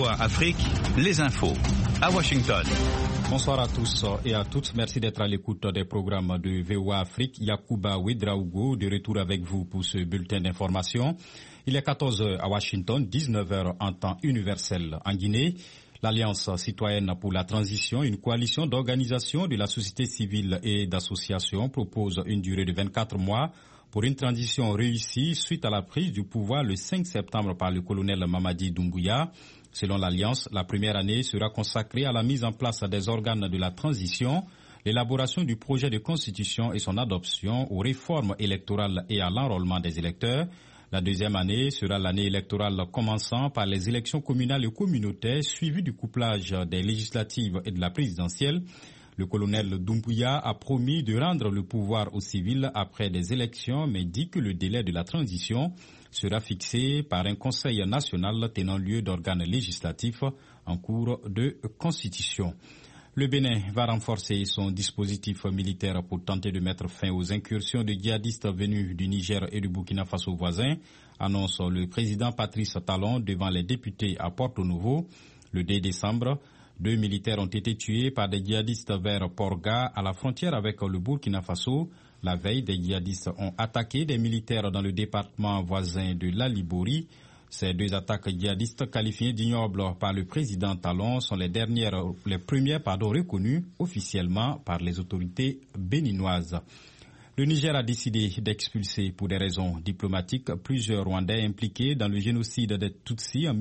VOA Afrique, les infos à Washington. Bonsoir à tous et à toutes. Merci d'être à l'écoute des programmes de VOA Afrique. Yacouba Ouedraogo de retour avec vous pour ce bulletin d'information. Il est 14h à Washington, 19h en temps universel en Guinée. L'Alliance citoyenne pour la transition, une coalition d'organisations de la société civile et d'associations, propose une durée de 24 mois pour une transition réussie suite à la prise du pouvoir le 5 septembre par le colonel Mamadi Doumbouya. Selon l'Alliance, la première année sera consacrée à la mise en place des organes de la transition, l'élaboration du projet de constitution et son adoption, aux réformes électorales et à l'enrôlement des électeurs. La deuxième année sera l'année électorale commençant par les élections communales et communautaires suivies du couplage des législatives et de la présidentielle. Le colonel Doumbouya a promis de rendre le pouvoir aux civils après des élections, mais dit que le délai de la transition sera fixé par un conseil national tenant lieu d'organes législatifs en cours de constitution. Le Bénin va renforcer son dispositif militaire pour tenter de mettre fin aux incursions de djihadistes venus du Niger et du Burkina Faso voisins, annonce le président Patrice Talon devant les députés à Porto-Novo. Le 2 décembre, 2 militaires ont été tués par des djihadistes vers Porga, à la frontière avec le Burkina Faso. La veille, des djihadistes ont attaqué des militaires dans le département voisin de l'Alibori. Ces 2 attaques djihadistes qualifiées d'ignobles par le président Talon sont les premières reconnues officiellement par les autorités béninoises. Le Niger a décidé d'expulser pour des raisons diplomatiques plusieurs Rwandais impliqués dans le génocide des Tutsis en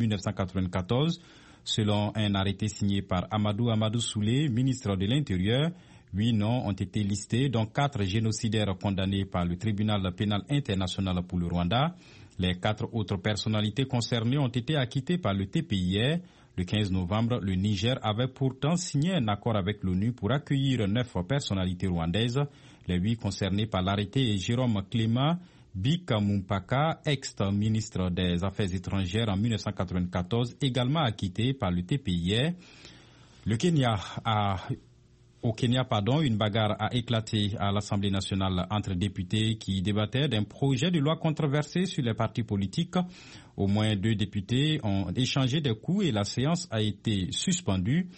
1994. Selon un arrêté signé par Amadou Soulé, ministre de l'Intérieur, 8 noms ont été listés, dont 4 génocidaires condamnés par le tribunal pénal international pour le Rwanda. Les 4 autres personnalités concernées ont été acquittées par le TPIR. Le 15 novembre, le Niger avait pourtant signé un accord avec l'ONU pour accueillir 9 personnalités rwandaises. Les 8 concernés par l'arrêté est Jérôme Clément Bika Mumpaka, ex-ministre des Affaires étrangères en 1994, également acquitté par le TPIR. Au Kenya, une bagarre a éclaté à l'Assemblée nationale entre députés qui débattaient d'un projet de loi controversé sur les partis politiques. Au moins 2 députés ont échangé des coups et la séance a été suspendue.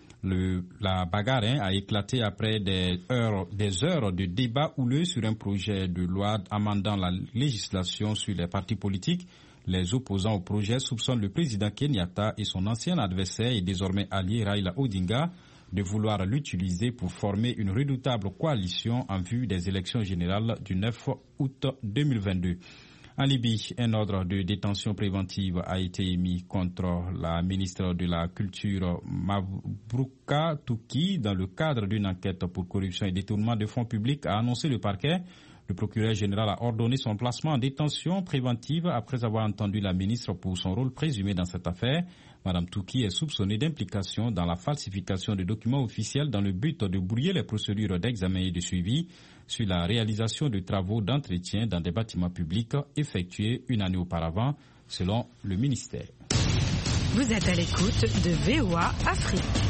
La bagarre a éclaté après des heures de débat houleux sur un projet de loi amendant la législation sur les partis politiques. Les opposants au projet soupçonnent le président Kenyatta et son ancien adversaire et désormais allié Raila Odinga de vouloir l'utiliser pour former une redoutable coalition en vue des élections générales du 9 août 2022. En Libye, un ordre de détention préventive a été émis contre la ministre de la Culture Mabrouka Touki dans le cadre d'une enquête pour corruption et détournement de fonds publics, a annoncé le parquet. Le procureur général a ordonné son placement en détention préventive après avoir entendu la ministre pour son rôle présumé dans cette affaire. Madame Touki est soupçonnée d'implication dans la falsification de documents officiels dans le but de brouiller les procédures d'examen et de suivi sur la réalisation de travaux d'entretien dans des bâtiments publics effectués une année auparavant, selon le ministère. Vous êtes à l'écoute de VOA Afrique.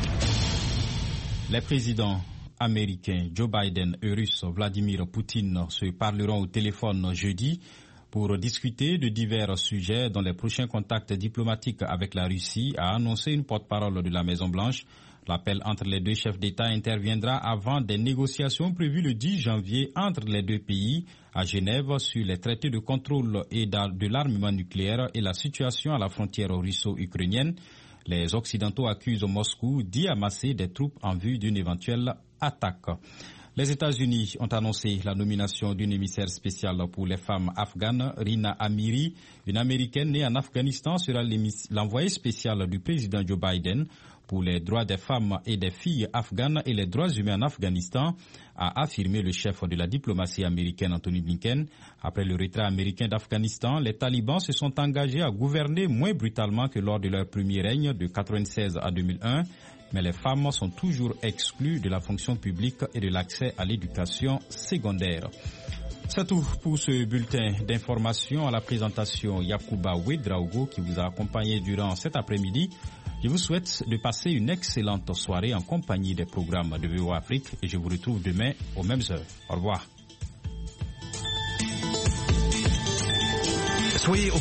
Les présidents américains Joe Biden et russe Vladimir Poutine se parleront au téléphone jeudi pour discuter de divers sujets dont les prochains contacts diplomatiques avec la Russie, a annoncé une porte-parole de la Maison-Blanche. L'appel entre les 2 chefs d'État interviendra avant des négociations prévues le 10 janvier entre les 2 pays à Genève sur les traités de contrôle et de l'armement nucléaire et la situation à la frontière russo-ukrainienne. Les Occidentaux accusent Moscou d'y amasser des troupes en vue d'une éventuelle attaque. Les États-Unis ont annoncé la nomination d'une émissaire spéciale pour les femmes afghanes, Rina Amiri, une Américaine née en Afghanistan, sera l'envoyée spéciale du président Joe Biden pour les droits des femmes et des filles afghanes et les droits humains en Afghanistan, a affirmé le chef de la diplomatie américaine Anthony Blinken. Après le retrait américain d'Afghanistan, les talibans se sont engagés à gouverner moins brutalement que lors de leur premier règne de 1996 à 2001. Mais les femmes sont toujours exclues de la fonction publique et de l'accès à l'éducation secondaire. C'est tout pour ce bulletin d'information. À la présentation, Yacouba Ouedraogo qui vous a accompagné durant cet après-midi. Je vous souhaite de passer une excellente soirée en compagnie des programmes de VOA Afrique et je vous retrouve demain aux mêmes heures. Au revoir. Soyez au